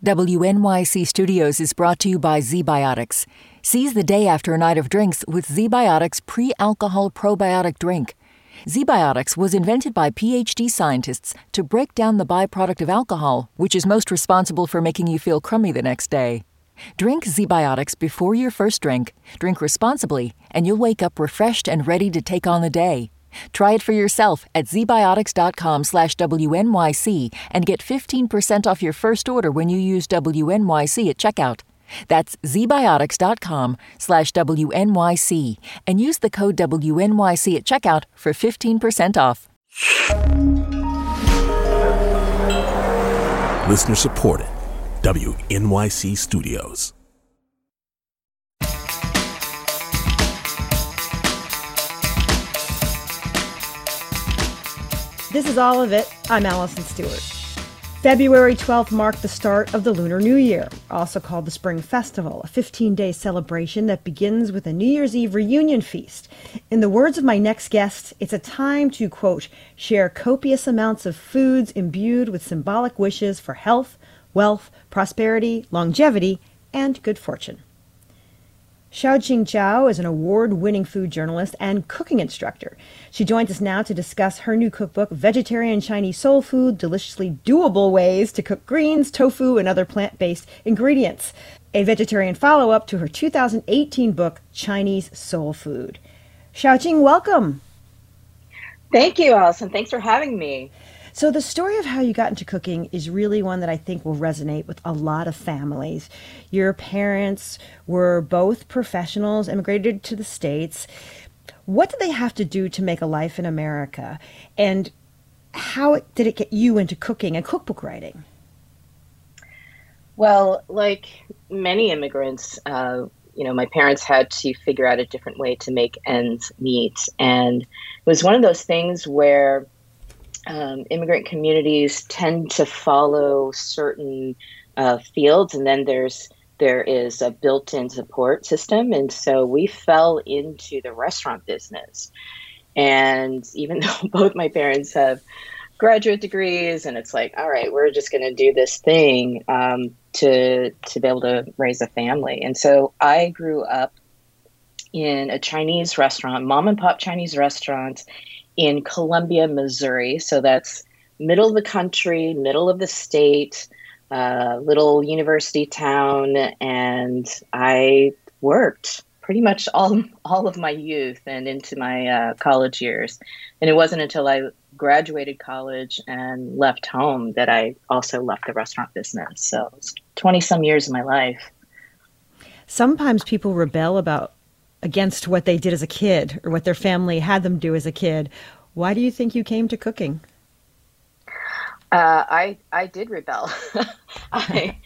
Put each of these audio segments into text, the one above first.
WNYC Studios is brought to you by ZBiotics. Seize the day after a night of drinks with ZBiotics pre-alcohol probiotic drink. ZBiotics was invented by PhD scientists to break down the byproduct of alcohol, which is most responsible for making you feel crummy the next day. Drink ZBiotics before your first drink, drink responsibly, and you'll wake up refreshed and ready to take on the day. Try it for yourself at zbiotics.com/WNYC and get 15% off your first order when you use WNYC at checkout. That's zbiotics.com/WNYC and use the code WNYC at checkout for 15% off. Listener supported. WNYC Studios. This is All of It. I'm Allison Stewart. February 12th marked the start of the Lunar New Year, also called the Spring Festival, a 15-day celebration that begins with a New Year's Eve reunion feast. In the words of my next guest, it's a time to, quote, share copious amounts of foods imbued with symbolic wishes for health, wealth, prosperity, longevity, and good fortune. Xiaoqing Zhao is an award-winning food journalist and cooking instructor. She joins us now to discuss her new cookbook, Vegetarian Chinese Soul Food, Deliciously Doable Ways to Cook Greens, Tofu, and Other Plant-Based Ingredients, a vegetarian follow-up to her 2018 book, Chinese Soul Food. Xiaoqing, welcome. Thank you, Allison. Thanks for having me. So the story of how you got into cooking is really one that I think will resonate with a lot of families. Your parents were both professionals, immigrated to the States. What did they have to do to make a life in America? And how did it get you into cooking and cookbook writing? Well, like many immigrants, my parents had to figure out a different way to make ends meet. And it was one of those things where immigrant communities tend to follow certain fields, and then there is a built-in support system. And so we fell into the restaurant business. And even though both my parents have graduate degrees, and it's like, all right, we're just going to do this thing to be able to raise a family. And so I grew up in a Chinese restaurant, mom and pop Chinese restaurant, in Columbia, Missouri. So that's middle of the country, middle of the state, little university town. And I worked pretty much all of my youth and into my college years. And it wasn't until I graduated college and left home that I also left the restaurant business. So it's 20 some years of my life. Sometimes people rebel against what they did as a kid or what their family had them do as a kid. Why do you think you came to cooking? I did rebel. I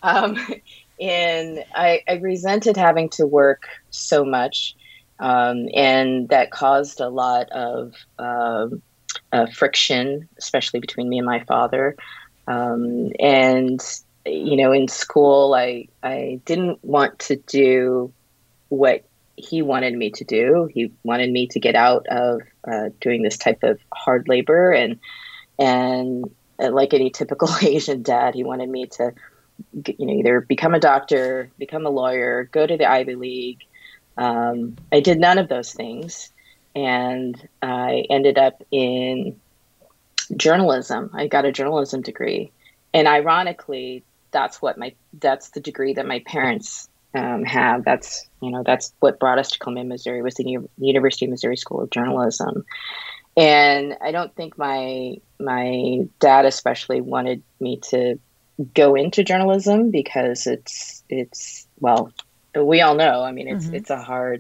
resented having to work so much, and that caused a lot of friction, especially between me and my father. And in school, I didn't want to do what he wanted me to do. He wanted me to get out of doing this type of hard labor, and like any typical Asian dad, he wanted me to, either become a doctor, become a lawyer, go to the Ivy League. I did none of those things, and I ended up in journalism. I got a journalism degree, and ironically, that's the degree that my parents have. That's what brought us to Columbia, Missouri, was the University of Missouri School of Journalism. And I don't think my dad especially wanted me to go into journalism, because it's well, we all know, I mean, it's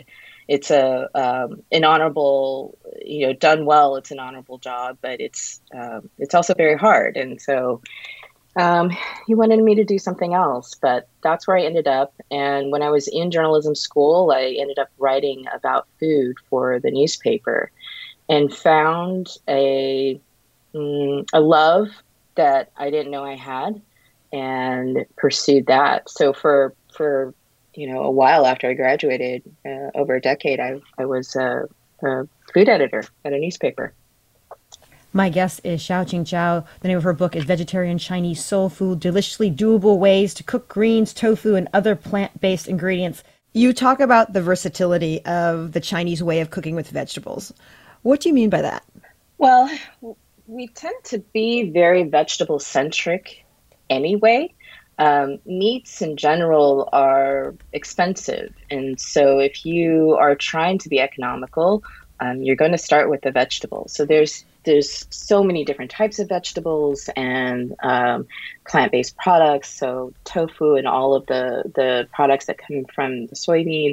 an honorable, done well, it's an honorable job, but it's also very hard. And so he wanted me to do something else, but that's where I ended up. And when I was in journalism school, I ended up writing about food for the newspaper, and found a love that I didn't know I had, and pursued that. So for a while after I graduated, over a decade, I was a food editor at a newspaper. My guest is Xiaoqing Zhao. The name of her book is Vegetarian Chinese Soul Food, Deliciously Doable Ways to Cook Greens, Tofu, and Other Plant-Based Ingredients. You talk about the versatility of the Chinese way of cooking with vegetables. What do you mean by that? Well, we tend to be very vegetable-centric anyway. Meats in general are expensive. And so if you are trying to be economical, you're going to start with the vegetables. So there's so many different types of vegetables and plant-based products. So tofu and all of the products that come from the soybean,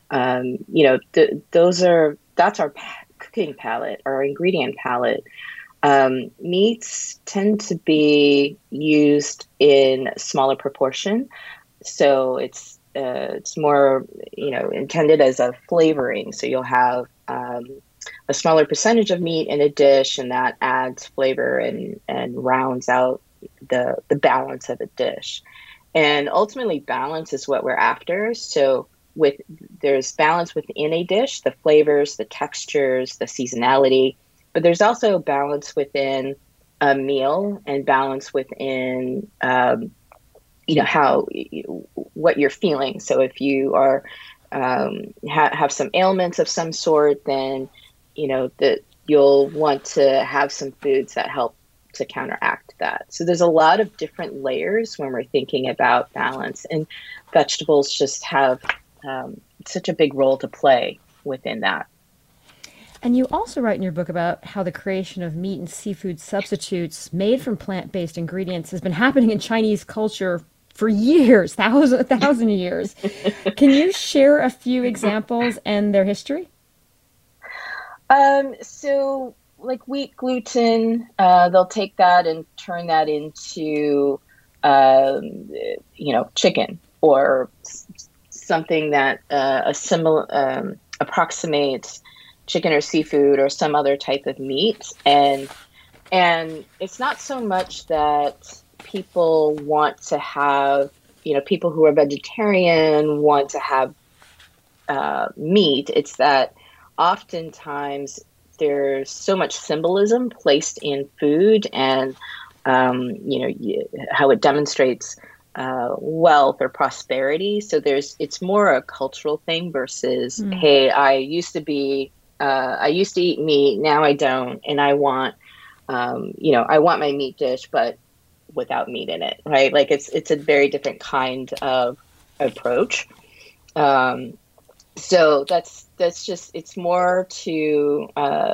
that's our cooking palette, our ingredient palette. Meats tend to be used in smaller proportion, so it's more intended as a flavoring. So you'll have a smaller percentage of meat in a dish, and that adds flavor and rounds out the balance of a dish. And ultimately, balance is what we're after. So there's balance within a dish, the flavors, the textures, the seasonality, but there's also balance within a meal and balance within what you're feeling. So if you are have some ailments of some sort, then that you'll want to have some foods that help to counteract that. So there's a lot of different layers when we're thinking about balance, and vegetables just have such a big role to play within that. And you also write in your book about how the creation of meat and seafood substitutes made from plant-based ingredients has been happening in Chinese culture for years, thousand years. Can you share a few examples and their history? So like wheat gluten, they'll take that and turn that into, chicken or something that approximates chicken or seafood or some other type of meat. And it's not so much that people want to have, people who are vegetarian want to have meat. It's that oftentimes there's so much symbolism placed in food and, how it demonstrates wealth or prosperity. So it's more a cultural thing versus, hey, I used to eat meat, now I don't, and I want, I want my meat dish, but without meat in it, right? Like it's a very different kind of approach. So that's just, it's more to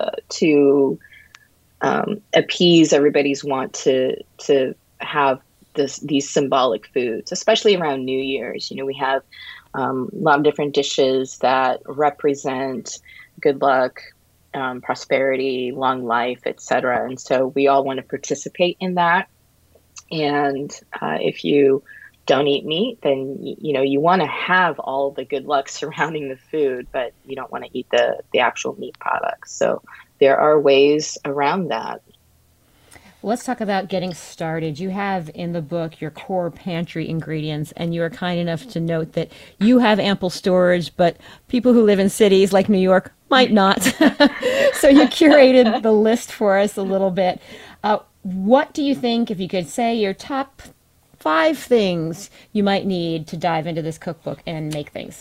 appease everybody's want to have these symbolic foods, especially around New Year's. We have a lot of different dishes that represent good luck, prosperity, long life, etc. And so we all want to participate in that. And if you don't eat meat, then you want to have all the good luck surrounding the food, but you don't want to eat the actual meat products. So there are ways around that. Let's talk about getting started. You have in the book your core pantry ingredients, and you are kind enough to note that you have ample storage, but people who live in cities like New York might not. So you curated the list for us a little bit. What do you think, if you could say your top 5 things you might need to dive into this cookbook and make things?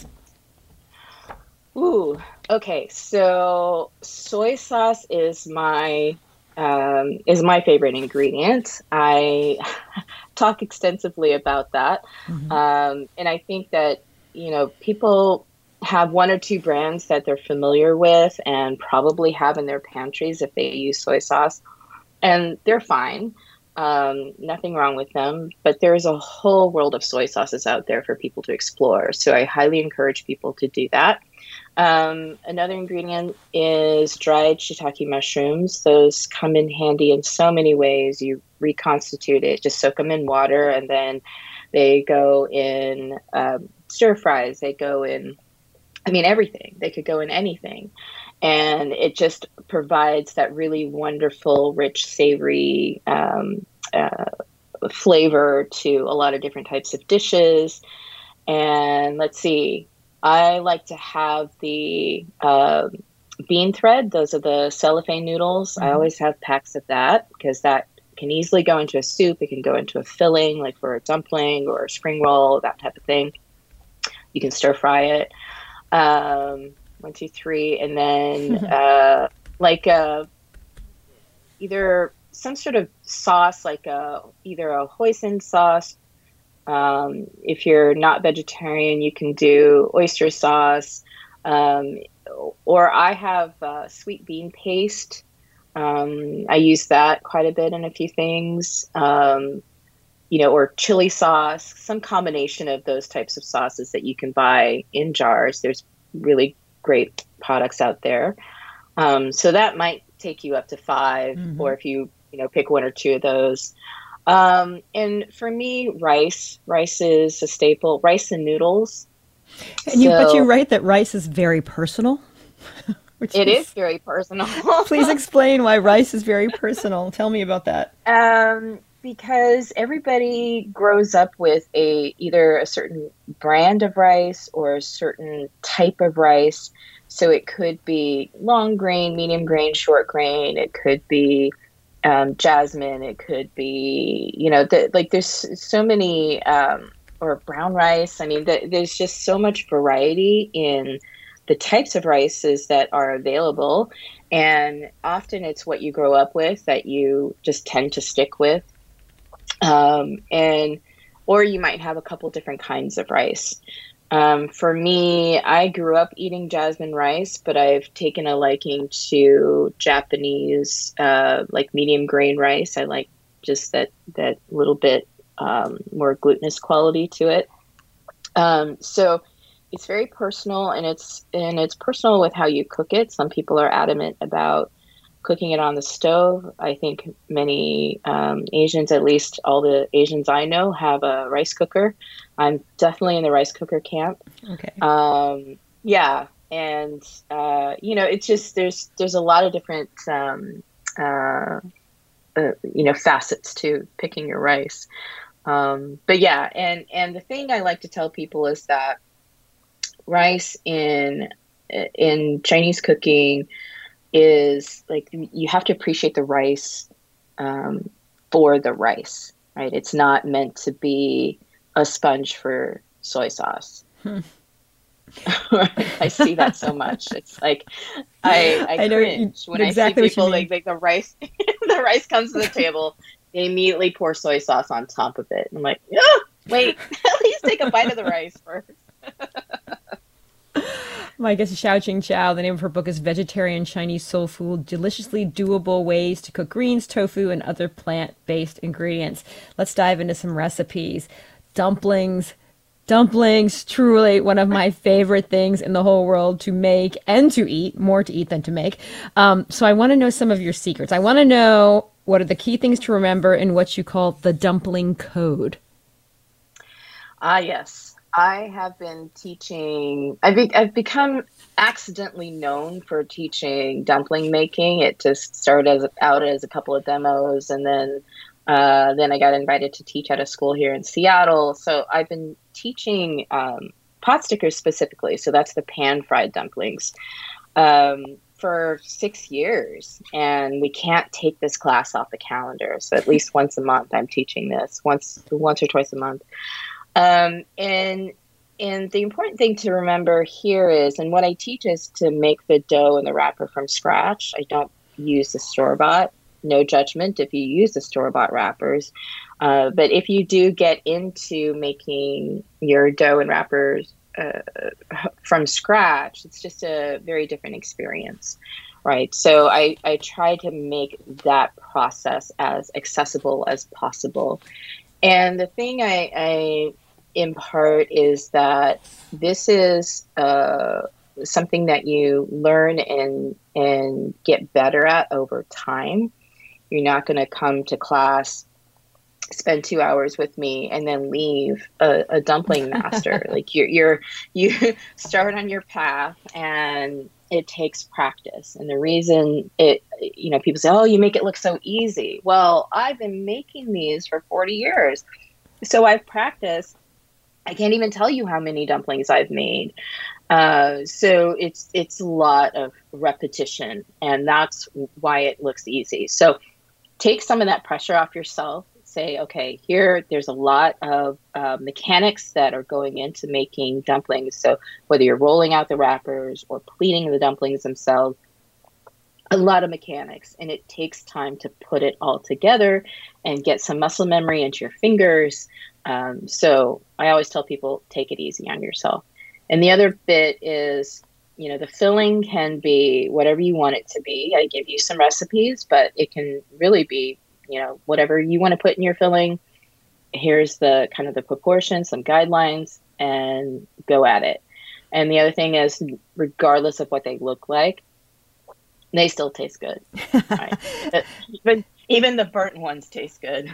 Ooh, okay. So soy sauce is my favorite ingredient. I talk extensively about that. Mm-hmm. And I think that, people have 1 or 2 brands that they're familiar with and probably have in their pantries if they use soy sauce, and they're fine. Nothing wrong with them, but there's a whole world of soy sauces out there for people to explore. So I highly encourage people to do that. Another ingredient is dried shiitake mushrooms. Those come in handy in so many ways. You reconstitute it, just soak them in water, and then they go in stir fries. They go in, everything. They could go in anything. And it just provides that really wonderful, rich, savory flavor to a lot of different types of dishes. And let's see, I like to have the Bean thread, those are the cellophane noodles. I always have packs of that because that can easily go into a soup. It can go into a filling, like for a dumpling or a spring roll, that type of thing. You can stir fry it. 1, 2, 3, and then either some sort of sauce, like either a hoisin sauce. If you're not vegetarian, you can do oyster sauce. Or I have sweet bean paste. I use that quite a bit in a few things. Or chili sauce, some combination of those types of sauces that you can buy in jars. There's really great products out there. So that might take you up to 5, or if you pick 1 or 2 of those. And for me, rice is a staple. Rice and noodles. But you write that rice is very personal. It is very personal. Please explain why rice is very personal. Tell me about that. Because everybody grows up with either a certain brand of rice or a certain type of rice. So it could be long grain, medium grain, short grain. It could be jasmine. It could be, there's so many, or brown rice. I mean, there's just so much variety in the types of rices that are available. And often it's what you grow up with that you just tend to stick with. Or you might have a couple different kinds of rice. For me, I grew up eating jasmine rice, but I've taken a liking to Japanese, like medium grain rice. I like just that little bit more glutinous quality to it. So it's very personal, and it's personal with how you cook it. Some people are adamant about cooking it on the stove. I think many Asians, at least all the Asians I know, have a rice cooker. I'm definitely in the rice cooker camp. Okay. Yeah. And, it's just, there's a lot of different, facets to picking your rice. But yeah. And the thing I like to tell people is that rice in Chinese cooking is like, you have to appreciate the rice for the rice, right? It's not meant to be a sponge for soy sauce. I see that so much. It's like I cringe when exactly I see people like the rice the rice comes to the table, they immediately pour soy sauce on top of it. I'm like, oh, wait, at least take a bite of the rice first. My guest is Xiaoqing Zhao. The name of her book is Vegetarian Chinese Soul Food, Deliciously Doable Ways to Cook Greens, Tofu, and Other Plant-Based Ingredients. Let's dive into some recipes. Dumplings, truly one of my favorite things in the whole world to make and to eat, more to eat than to make. So I want to know some of your secrets. I want to know what are the key things to remember in what you call the dumpling code. Yes. I have been teaching, I've become accidentally known for teaching dumpling making. It just started out as a couple of demos, and then I got invited to teach at a school here in Seattle. So I've been teaching pot stickers specifically. So that's the pan-fried dumplings for 6 years. And we can't take this class off the calendar. So at least once a month I'm teaching this, once or twice a month. And the important thing to remember here is, and what I teach is to make the dough and the wrapper from scratch. I don't use the store-bought. No judgment if you use the store-bought wrappers. But if you do get into making your dough and wrappers from scratch, it's just a very different experience, right? So I try to make that process as accessible as possible. And the thing I impart is that this is something that you learn and get better at over time. You're not going to come to class, spend 2 hours with me, and then leave a dumpling master. Like you start on your path, and it takes practice. And the reason people say, "Oh, you make it look so easy." Well, I've been making these for 40 years, so I've practiced I can't even tell you how many dumplings I've made. So it's a lot of repetition, and that's why it looks easy. So take some of that pressure off yourself. Say, okay, there's a lot of mechanics that are going into making dumplings. So whether you're rolling out the wrappers or pleating the dumplings themselves, a lot of mechanics, and it takes time to put it all together and get some muscle memory into your fingers. So I always tell people, take it easy on yourself. And the other bit is, the filling can be whatever you want it to be. I give you some recipes, but it can really be, whatever you want to put in your filling. Here's the kind of the proportions, some guidelines, and go at it. And the other thing is, regardless of what they look like, they still taste good. Right? Even the burnt ones taste good.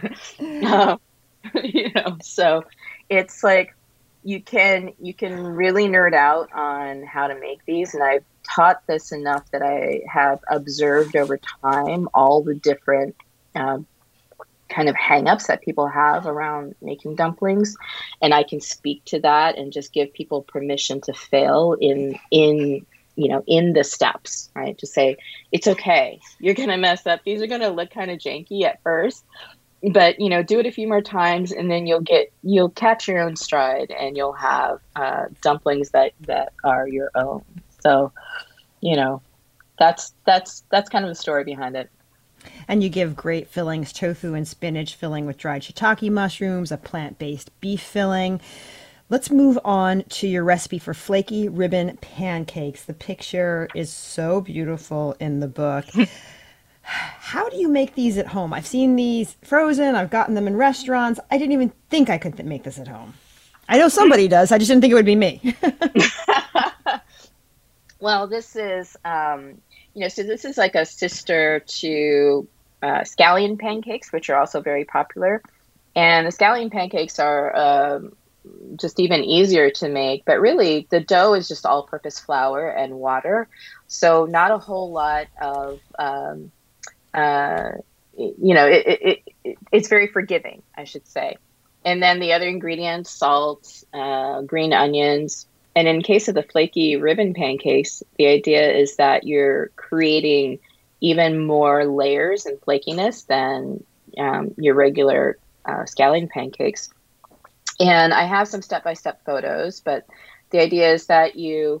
So it's like you can really nerd out on how to make these. And I've taught this enough that I have observed over time all the different kind of hang-ups that people have around making dumplings. And I can speak to that and just give people permission to fail in the steps, right? To say, it's okay. You're going to mess up. These are going to look kind of janky at first, but, do it a few more times, and then you'll catch your own stride, and you'll have dumplings that are your own. So, that's kind of the story behind it. And you give great fillings, tofu and spinach filling with dried shiitake mushrooms, a plant-based beef filling. Let's move on to your recipe for flaky ribbon pancakes. The picture is so beautiful in the book. How do you make these at home? I've seen these frozen. I've gotten them in restaurants. I didn't even think I could make this at home. I know somebody does. I just didn't think it would be me. Well, this is, so this is like a sister to scallion pancakes, which are also very popular. And the scallion pancakes are just even easier to make, but really the dough is just all-purpose flour and water. So not a whole lot of, it's very forgiving, I should say. And then the other ingredients, salt, green onions. And in case of the flaky ribbon pancakes, the idea is that you're creating even more layers and flakiness than your regular scallion pancakes. And I have some step-by-step photos, but the idea is that you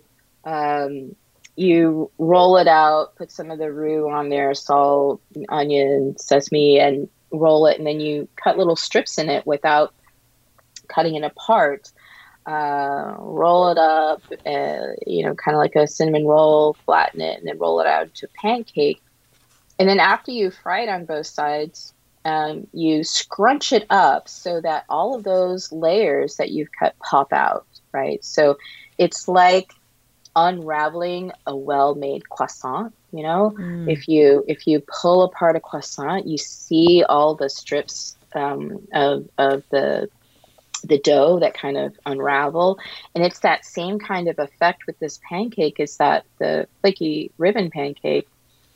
roll it out, put some of the roux on there, salt, onion, sesame, and roll it. And then you cut little strips in it without cutting it apart. Roll it up, kind of like a cinnamon roll, flatten it, and then roll it out to pancake. And then after you fry it on both sides, you scrunch it up so that all of those layers that you've cut pop out, right? So it's like unraveling a well-made croissant. If you pull apart a croissant, you see all the strips of the dough that kind of unravel. And it's that same kind of effect with this pancake, is that the flaky ribbon pancake,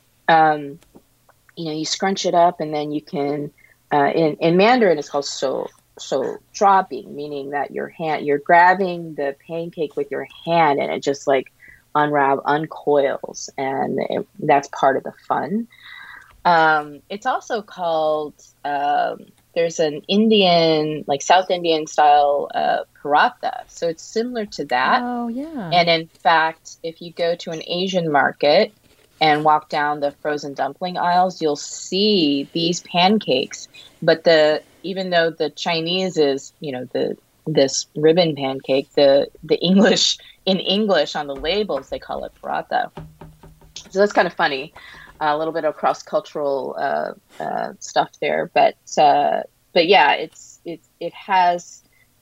you scrunch it up, and then you can, in Mandarin it's called so dropping, meaning that you're grabbing the pancake with your hand, and it just like uncoils, and that's part of the fun. It's also called, there's an Indian, like South Indian style paratha. So it's similar to that. Oh, yeah. And in fact, if you go to an Asian market and walk down the frozen dumpling aisles, you'll see these pancakes. But even though the Chinese is, this ribbon pancake, the English, in English on the labels, they call it paratha. So that's kind of funny. A little bit of cross-cultural stuff there, but yeah, it has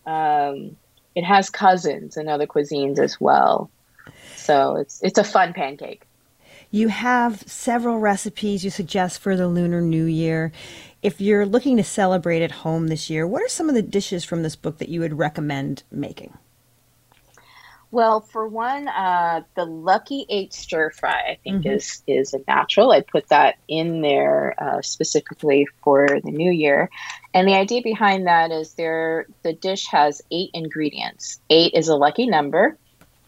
cousins in other cuisines as well. So it's a fun pancake. You have several recipes you suggest for the Lunar New Year. If you're looking to celebrate at home this year, what are some of the dishes from this book that you would recommend making? Well, for one, the Lucky Eight stir fry, I think is a natural. I put that in there specifically for the new year, and the idea behind that is the dish has 8 ingredients. 8 is a lucky number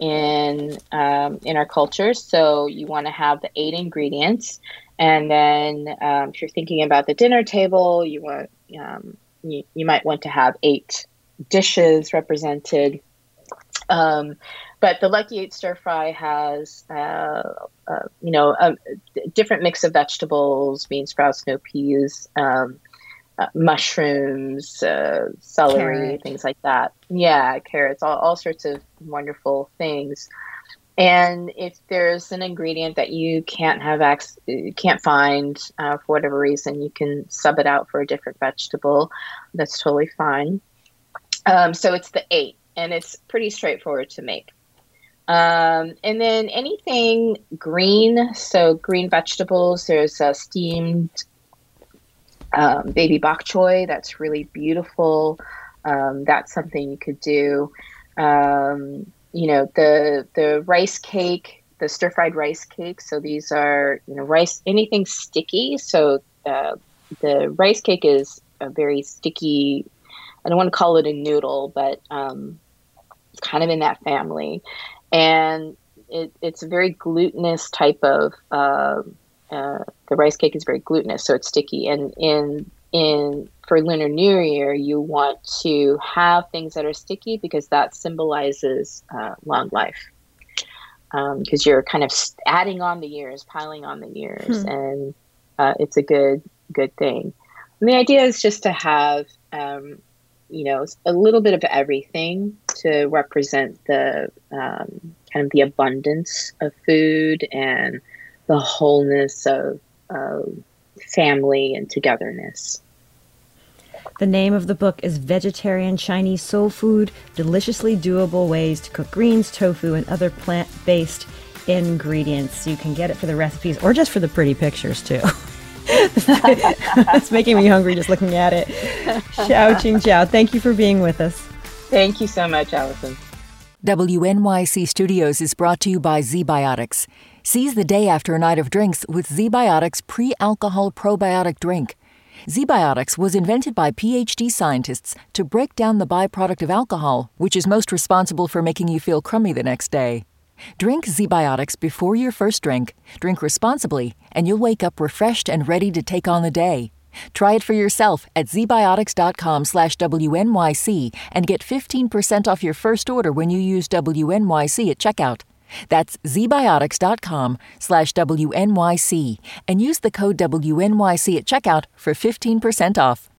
in our culture, so you want to have the 8 ingredients, and then if you're thinking about the dinner table, you might want to have 8 dishes represented. But the Lucky Eight stir fry has, a different mix of vegetables: bean sprouts, no peas, mushrooms, celery, Carrot. things like that. Yeah, carrots, all sorts of wonderful things. And if there's an ingredient that you can't find for whatever reason, you can sub it out for a different vegetable. That's totally fine. So it's the 8, and it's pretty straightforward to make. And then anything green, so green vegetables, there's a steamed baby bok choy that's really beautiful. That's something you could do. The rice cake, the stir-fried rice cake. So these are, rice, anything sticky. So the rice cake is a very sticky, I don't want to call it a noodle, but it's kind of in that family. And it's a very glutinous type of, the rice cake is very glutinous, so it's sticky. And for Lunar New Year, you want to have things that are sticky because that symbolizes long life. Because you're kind of adding on the years, piling on the years, and it's a good thing. And the idea is just to have, a little bit of everything to represent the kind of the abundance of food and the wholeness of family and togetherness. The name of the book is Vegetarian Chinese Soul Food, Deliciously Doable Ways to Cook Greens, Tofu, and Other Plant-Based Ingredients. You can get it for the recipes or just for the pretty pictures, too. It's making me hungry just looking at it. Xiao Qing Zhao, thank you for being with us. Thank you so much, Allison. WNYC Studios is brought to you by ZBiotics. Seize the day after a night of drinks with ZBiotics pre-alcohol probiotic drink. ZBiotics was invented by PhD scientists to break down the byproduct of alcohol, which is most responsible for making you feel crummy the next day. Drink ZBiotics before your first drink, drink responsibly, and you'll wake up refreshed and ready to take on the day. Try it for yourself at zbiotics.com/WNYC and get 15% off your first order when you use WNYC at checkout. That's zbiotics.com/WNYC and use the code WNYC at checkout for 15% off.